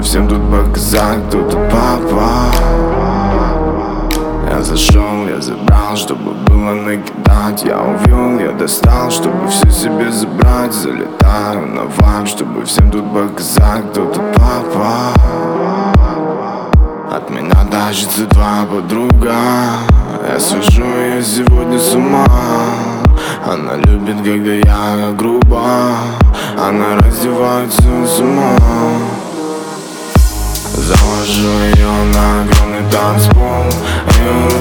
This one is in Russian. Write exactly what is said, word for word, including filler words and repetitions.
всем тут показать, кто тут папа. Я зашел, я забрал, чтобы было накидать. Я увел, я достал, чтобы все себе забрать. Залетаю на вайб, чтобы всем тут показать, кто тут папа. От меня тащится твоя подруга. Я свожу ее сегодня с ума. Она любит, когда я грубо. Она раздевается с ума. Завожу ее на огромный танцпол. Ее